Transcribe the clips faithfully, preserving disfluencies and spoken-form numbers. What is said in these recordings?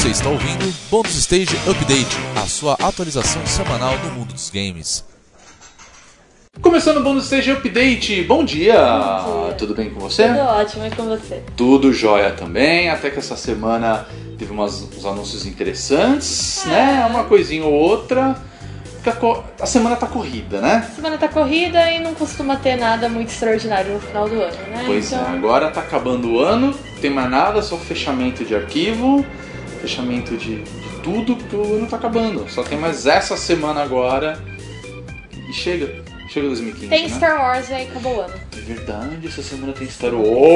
Você está ouvindo Bonus Stage Update, a sua atualização semanal do mundo dos games. Começando o Bonus Stage Update, bom dia! Bom dia. Tudo bem com você? Tudo ótimo, e com você? Tudo jóia também, até que essa semana teve umas, uns anúncios interessantes, é. né? Uma coisinha ou outra. A semana tá corrida, né? A semana tá corrida e não costuma ter nada muito extraordinário no final do ano, né? Pois então... é, agora tá acabando o ano, não tem mais nada, só fechamento de arquivo, fechamento de, de tudo, porque o ano tá acabando. Só tem mais essa semana agora e chega, chega dois mil e quinze, Tem né? Star Wars e aí acabou o ano. É verdade, essa semana tem Star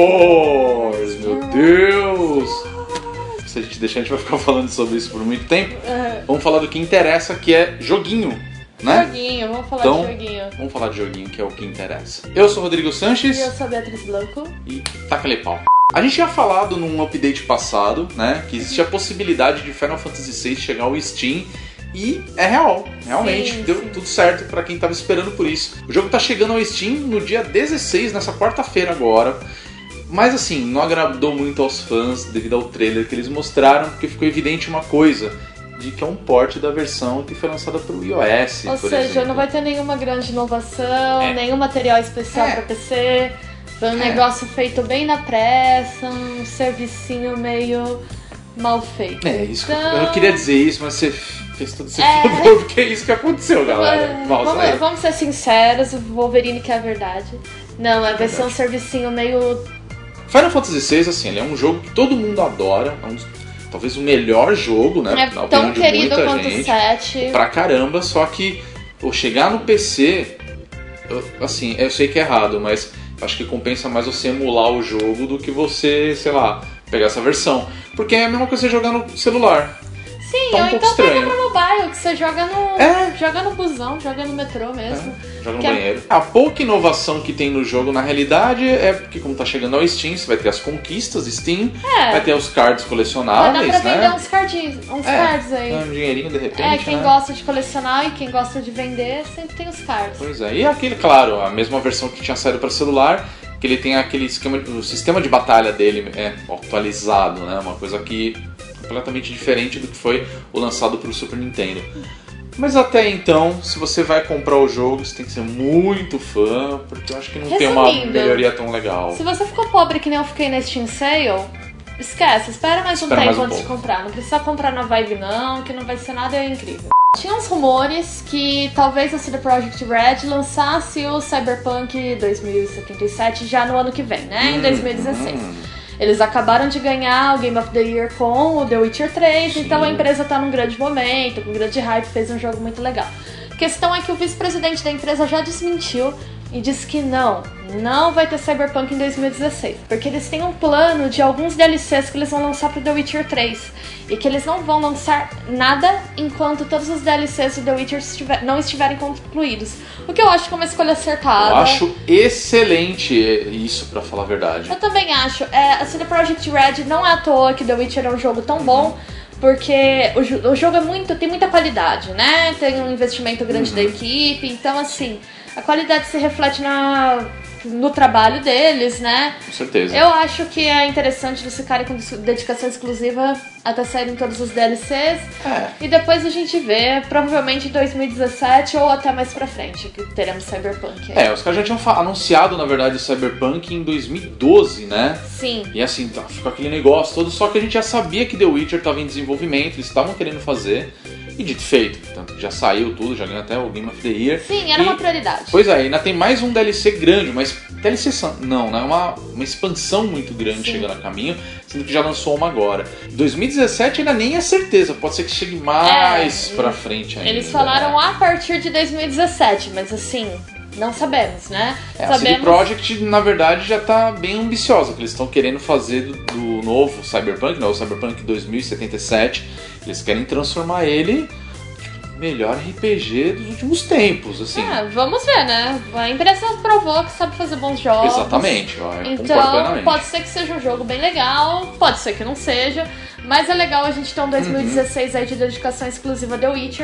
Wars, meu Deus! Se a gente deixar, a gente vai ficar falando sobre isso por muito tempo. Uhum. Vamos falar do que interessa, que é joguinho, né? Joguinho, vamos falar então, de joguinho. Vamos falar de joguinho, que é o que interessa. Eu sou o Rodrigo Sanches. E eu sou a Beatriz Blanco. E taca-lhe pau. A gente tinha falado num update passado, né, que existia a possibilidade de Final Fantasy seis chegar ao Steam. E é real, realmente, sim, deu sim. tudo certo pra quem tava esperando por isso. O jogo tá chegando ao Steam no dia dezesseis, nessa quarta-feira agora. Mas assim, não agradou muito aos fãs devido ao trailer que eles mostraram, porque ficou evidente uma coisa, de que é um port da versão que foi lançada pro iOS, Ou por seja, exemplo. não vai ter nenhuma grande inovação, É. nenhum material especial É. pra P C. Foi um É. negócio feito bem na pressa, um servicinho meio mal feito. É, isso que eu- Então- eu não queria dizer isso, mas você fez todo esse É. favor, porque é isso que aconteceu, galera. Pausa Vamos, aí. vamos ser sinceros, o Wolverine que é a verdade. Não, é vai ser um Verdade. servicinho meio... Final Fantasy seis, assim, ele é um jogo que todo mundo adora, é um dos- talvez o melhor jogo, né? É na opinião tão de querido muita quanto o gente. sete. Pra caramba, só que pô, chegar no P C, eu- assim, eu sei que é errado, mas acho que compensa mais você emular o jogo do que você, sei lá, pegar essa versão. Porque é a mesma coisa você jogar no celular. Sim, tá um ou pouco então pega estranho. pro mobile, que você joga no, É. joga no busão, joga no metrô mesmo. É, joga no Que é- banheiro. A pouca inovação que tem no jogo, na realidade, é porque como tá chegando ao Steam, você vai ter as conquistas Steam, É. vai ter os cards Vai colecionáveis, dar pra vender né? uns cardinhos, uns É, cards aí. um dinheirinho de repente, É, quem né? gosta de colecionar e quem gosta de vender, sempre tem os cards. Pois é, e aquele, claro, a mesma versão que tinha saído para celular, que ele tem aquele esquema, o sistema de batalha dele é atualizado, né? Uma coisa que completamente diferente do que foi o lançado para o Super Nintendo. Mas até então, se você vai comprar o jogo, você tem que ser muito fã, porque eu acho que não tem uma Resumindo, melhoria tão legal. Se você ficou pobre que nem eu fiquei na Steam Sale, esquece, espera mais um Espera tempo mais um antes de pouco. comprar. Não precisa comprar na vibe não, que não vai ser nada incrível. Tinha uns rumores que talvez a C D Projekt Red lançasse o Cyberpunk dois mil e setenta e sete já no ano que vem, né? Em dois mil e dezesseis. Hum, Eles acabaram de ganhar o Game of the Year com o The Witcher três, Sim. então a empresa tá num grande momento, com grande hype, fez um jogo muito legal. A questão é que o vice-presidente da empresa já desmentiu e disse que não, não vai ter Cyberpunk em dois mil e dezesseis, porque eles têm um plano de alguns D L Cs que eles vão lançar pro The Witcher três, e que eles não vão lançar nada enquanto todos os D L Cs do The Witcher estiver, não estiverem concluídos. O que eu acho que é uma escolha acertada. eu acho excelente isso, pra falar a verdade. Eu também acho. É, a C D Projekt Red não é à toa que The Witcher é um jogo tão bom, porque o, jo- o jogo é muito, tem muita qualidade, né? Tem um investimento grande Uhum. da equipe, então assim, a qualidade se reflete na, no trabalho deles, né? Com certeza. Eu acho que é interessante eles ficarem com dedicação exclusiva até saírem todos os D L Cs. É. E depois a gente vê, provavelmente em dois mil e dezessete ou até mais pra frente, que teremos Cyberpunk. aí. É, os caras já tinham fa- anunciado, na verdade, o Cyberpunk em dois mil e doze, né? Sim. E assim, tá, ficou aquele negócio todo, só que a gente já sabia que The Witcher estava em desenvolvimento, eles estavam querendo fazer, e dito e feito. Tanto que já saiu tudo, já ganhou até o Game of the Year. Sim, era E- uma prioridade. Pois é, ainda tem mais um D L C grande, mas D L C são- não, né? Uma, uma expansão muito grande Sim. chegando a caminho, sendo que já lançou uma agora. dois mil e dezessete ainda nem é certeza, pode ser que chegue mais É, pra frente ainda. Eles falaram né? a partir de dois mil e dezessete, mas assim, não sabemos, né? É, a C D sabemos. Projekt, na verdade, já tá bem ambiciosa, que eles estão querendo fazer do, do novo Cyberpunk, né, o Cyberpunk dois mil e setenta e sete, eles querem transformar ele tipo, melhor R P G dos últimos tempos, assim. Ah, vamos ver, né? A empresa provou que sabe fazer bons jogos. Exatamente, eu concordo Então, plenamente. pode ser que seja um jogo bem legal, pode ser que não seja, mas é legal a gente ter um dois mil e dezesseis aí de dedicação exclusiva a The Witcher.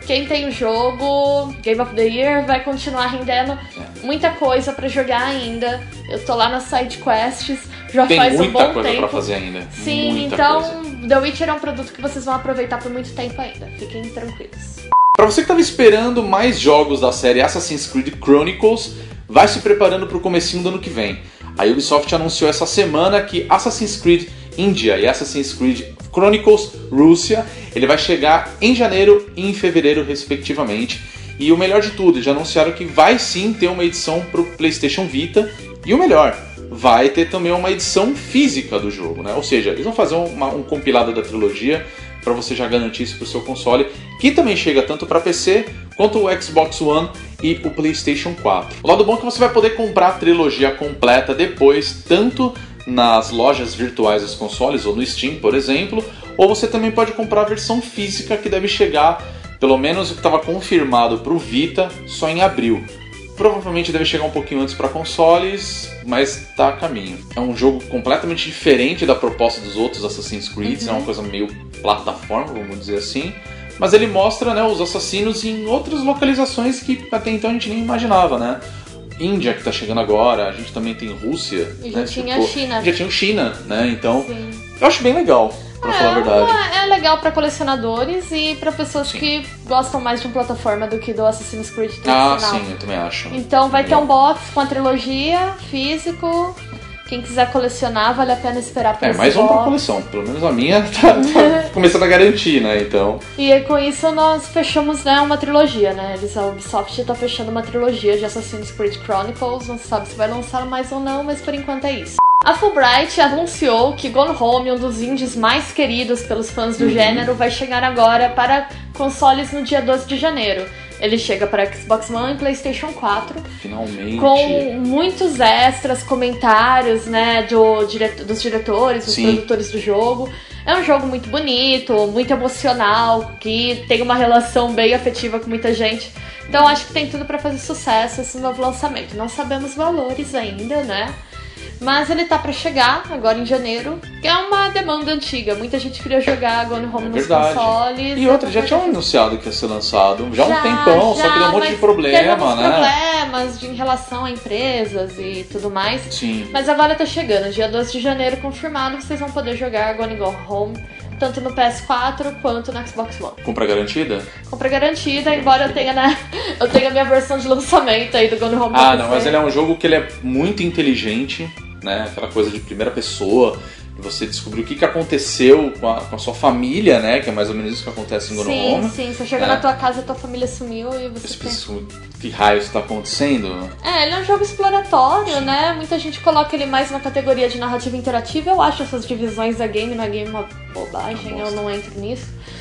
quem tem o jogo, Game of the Year, vai continuar rendendo é. muita coisa pra jogar ainda. Eu tô lá nas side quests, já tem faz um bom tempo. Tem muita coisa pra fazer ainda. Sim, muita então coisa. The Witcher é um produto que vocês vão aproveitar por muito tempo ainda. Fiquem tranquilos. Pra você que tava esperando mais jogos da série Assassin's Creed Chronicles, vai se preparando pro comecinho do ano que vem. A Ubisoft anunciou essa semana que Assassin's Creed India e Assassin's Creed Chronicles Rússia, ele vai chegar em janeiro e em fevereiro, respectivamente. E o melhor de tudo, já anunciaram que vai sim ter uma edição pro PlayStation Vita. E o melhor, vai ter também uma edição física do jogo, né? Ou seja, eles vão fazer uma, um compilado da trilogia para você já garantir isso pro seu console, que também chega tanto para P C quanto o Xbox One e o PlayStation quatro. O lado bom é que você vai poder comprar a trilogia completa depois, tanto nas lojas virtuais dos consoles ou no Steam, por exemplo, ou você também pode comprar a versão física, que deve chegar, pelo menos o que estava confirmado para o Vita, só em abril. Provavelmente deve chegar um pouquinho antes para consoles, mas está a caminho. É um jogo completamente diferente da proposta dos outros Assassin's Creed, uhum. É uma coisa meio plataforma, vamos dizer assim. Mas ele mostra, né, os assassinos em outras localizações que até então a gente nem imaginava, né? Índia, que está chegando agora, a gente também tem Rússia. E já né? tinha tipo, China. Já tinha o China, né? Então, sim. Eu acho bem legal, pra é, falar a verdade. É legal pra colecionadores e pra pessoas sim. que gostam mais de uma plataforma do que do Assassin's Creed tradicional. Ah, sim, eu também acho. Então vai legal. ter um box com a trilogia, físico. Quem quiser colecionar, vale a pena esperar por É, esse mais um box. pra coleção. Pelo menos a minha tá, tá começando a garantir, né? Então... E com isso nós fechamos, né, uma trilogia, né? Eles, a Ubisoft tá fechando uma trilogia de Assassin's Creed Chronicles. Não se sabe se vai lançar mais ou não, mas por enquanto é isso. A Fulbright anunciou que Gone Home, um dos indies mais queridos pelos fãs do uhum. gênero, vai chegar agora para consoles no dia doze de janeiro. Ele chega para Xbox One e PlayStation quatro. Finalmente. Com muitos extras, comentários, né, do direto, dos diretores, dos Sim. produtores do jogo. É um jogo muito bonito, muito emocional, que tem uma relação bem afetiva com muita gente. Então acho que tem tudo para fazer sucesso esse novo lançamento. Não sabemos valores ainda, né? Mas ele tá pra chegar agora em janeiro, que é uma demanda antiga. Muita gente queria jogar Gone Home é nos verdade. consoles. E outra, já tinham anunciado que ia ser lançado já há um tempão, já, só que deu um monte de problema, teve alguns né? problemas de, em relação a empresas e tudo mais. Sim. Mas agora tá chegando, dia doze de janeiro confirmado, vocês vão poder jogar Gone Home tanto no P S quatro quanto no Xbox One. Compra garantida? Compra garantida, embora eu tenha, né, eu tenha a minha versão de lançamento aí do Gone Home. Ah, não, mas ele é um jogo que ele é muito inteligente, né? Aquela coisa de primeira pessoa, você descobrir o que, que aconteceu com a, com a sua família, né? Que é mais ou menos isso que acontece em Gone sim, Home. Sim, sim. Você chega né? na tua casa e tua família sumiu e você Esse, tem... Que raio está acontecendo? É, ele é um jogo exploratório, sim. né? Muita gente coloca ele mais na categoria de narrativa interativa. Eu acho essas divisões da game, na game uma bobagem, eu não entro nisso.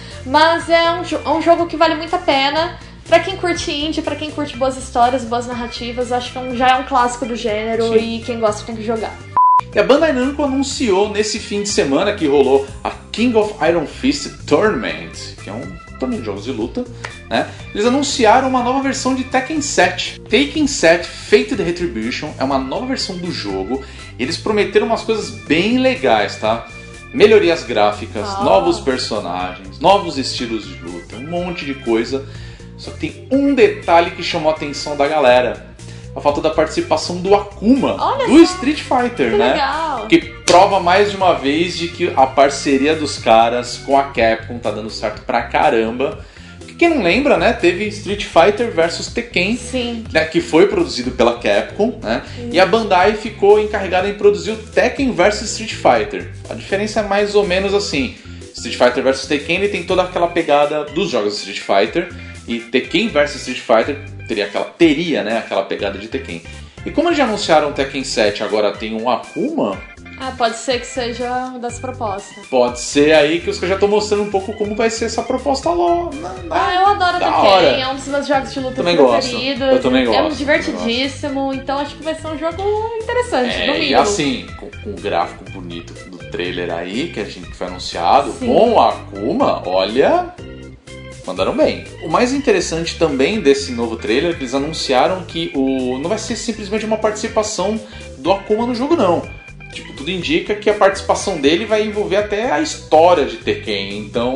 Mas é um, é um jogo que vale muito a pena. Pra quem curte indie, pra quem curte boas histórias, boas narrativas, acho que é um, já é um clássico do gênero. Sim. E quem gosta tem que jogar. E a Bandai Namco anunciou nesse fim de semana que rolou a King of Iron Fist Tournament, que é um torneio de jogos de luta, né? Eles anunciaram uma nova versão de Tekken sete. Tekken sete Fated Retribution é uma nova versão do jogo. Eles prometeram umas coisas bem legais, tá? Melhorias gráficas, oh. novos personagens, novos estilos de luta, um monte de coisa. Só que tem um detalhe que chamou a atenção da galera. A falta da participação do Akuma, Olha do só, Street Fighter, que né? Legal. Que prova mais de uma vez de que a parceria dos caras com a Capcom tá dando certo pra caramba. Porque quem não lembra, né? Teve Street Fighter versus Tekken, Sim. Né, que foi produzido pela Capcom, né? Sim. E a Bandai ficou encarregada em produzir o Tekken versus Street Fighter. A diferença é mais ou menos assim. Street Fighter versus Tekken, ele tem toda aquela pegada dos jogos de Street Fighter. E Tekken versus Street Fighter teria aquela, teria, né, aquela pegada de Tekken. E como eles já anunciaram o Tekken sete, agora tem um Akuma... Ah, pode ser que seja uma das propostas. Pode ser aí que os caras já estão mostrando um pouco como vai ser essa proposta lá. Na, na, ah, eu adoro Tekken, é um dos meus jogos de luta também preferidos. Gosto. Eu também gosto. É um divertidíssimo, então acho que vai ser um jogo interessante, é, no mínimo. E assim, com, com o gráfico bonito do trailer aí, que a gente que foi anunciado, Sim. com o Akuma, olha... Mandaram bem. O mais interessante também desse novo trailer é que eles anunciaram que o não vai ser simplesmente uma participação do Akuma no jogo, não. Tipo, tudo indica que a participação dele vai envolver até a história de Tekken. Então,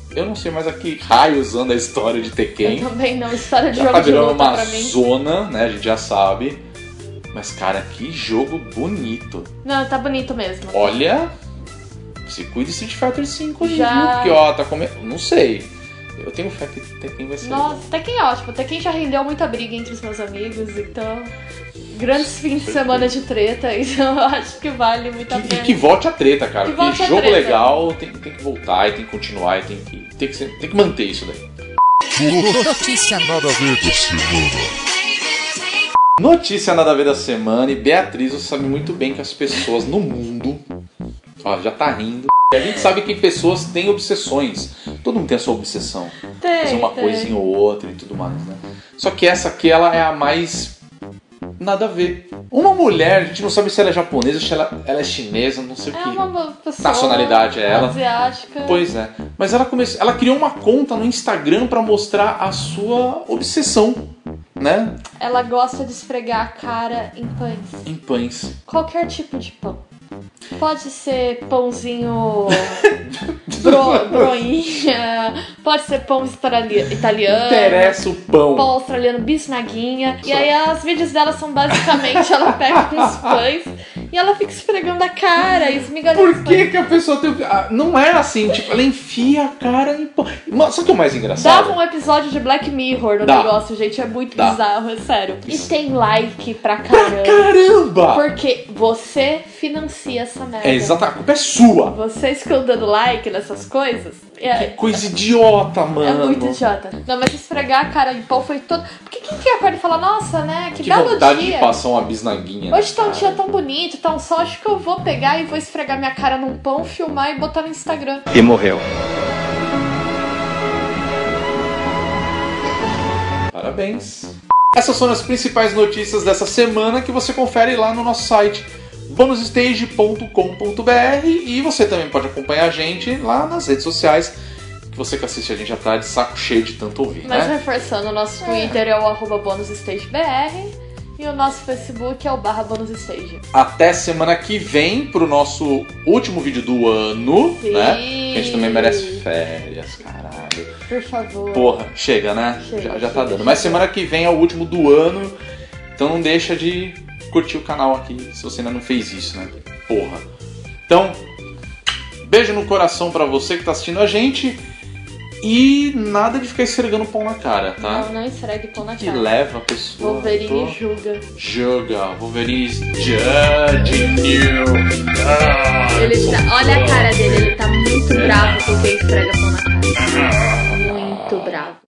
Eu não sei mais a que raios anda a história de Tekken. Eu também não, história de Já jogo tá de virando luta uma pra mim. zona, né? A gente já sabe. Mas, cara, que jogo bonito. Não, tá bonito mesmo. Olha, se cuida de Street Fighter cinco aí, Já. viu? Porque, ó, tá comendo... Não sei. Eu tenho fé que Tekken vai ser... Nossa, Tekken é ótimo. Tekken já rendeu muita briga entre os meus amigos, então... Grandes fins de semana de treta, então eu acho que vale muito a Que, pena. que volte a treta, cara. Que Porque volte a jogo treta. legal tem, tem que voltar e tem que continuar e tem que, tem que, ser- tem que manter isso daí. Notícia nada a ver da semana. Notícia nada a ver da semana. E Beatriz, você sabe muito bem que as pessoas no mundo... Ó, já tá rindo. E a gente sabe que pessoas têm obsessões. Todo mundo tem a sua obsessão. Tem, Fazer uma tem. coisinha ou outra e tudo mais, né? Só que essa aqui, ela é a mais... Nada a ver. Uma mulher, a gente não sabe se ela é japonesa, se ela, ela é chinesa, não sei o É que. uma pessoa nacionalidade é ela. asiática. Pois é. Mas ela começou, ela criou uma conta no Instagram pra mostrar a sua obsessão, né? Ela gosta de esfregar a cara em pães. Em pães. Qualquer tipo de pão. Pode ser pãozinho bro, broinha, pode ser pão australi- italiano, Interessa o pão. pão australiano bisnaguinha. E aí os vídeos dela são basicamente ela pega uns pães e ela fica esfregando a cara, esmigalhando Por os que pães. que a pessoa tem... Ah, não é assim, tipo, ela enfia a cara em pão. Mas sabe o que é o mais engraçado? Dava um episódio de Black Mirror no Dá. negócio, gente, é muito Dá. bizarro, é sério. E Isso. tem like pra Pra caramba. caramba! Porque você financia essa merda. É exato, a culpa é sua. Você ficam dando like nessas coisas. É, Coisa idiota, mano. é muito idiota. Não, mas esfregar a cara em pão foi todo. Porque quem que acorda e fala, nossa, né? Que, Que belo vontade dia. de passar uma bisnaguinha. Hoje tá um cara. dia tão bonito, tá um sol, acho que eu vou pegar e vou esfregar minha cara num pão, filmar e botar no Instagram. E morreu. Parabéns. Essas são as principais notícias dessa semana que você confere lá no nosso site bonus stage ponto com ponto b r e você também pode acompanhar a gente lá nas redes sociais, que você que assiste a gente já tá de saco cheio de tanto ouvir, Mas né? reforçando, o nosso Twitter é, é o arroba bonusstagebr e o nosso Facebook é o barra bonusstage. Até semana que vem pro nosso último vídeo do ano, Sim. né? A gente também merece férias, caralho. Por favor. Porra, chega, né? Chega, já, já tá chega, dando. chega. Mas semana que vem é o último do ano, então não deixa de curtir o canal aqui, se você ainda não fez isso, né? Porra. Então, beijo no coração pra você que tá assistindo a gente e nada de ficar esfregando pão na cara, tá? Não, não esfregue pão na Que cara. leva a pessoa. Wolverine Tô- julga. Joga, Wolverine is judging you. Ah, Ele tá, olha a cara dele, ele tá muito É. bravo porque esfrega pão na cara. Muito bravo.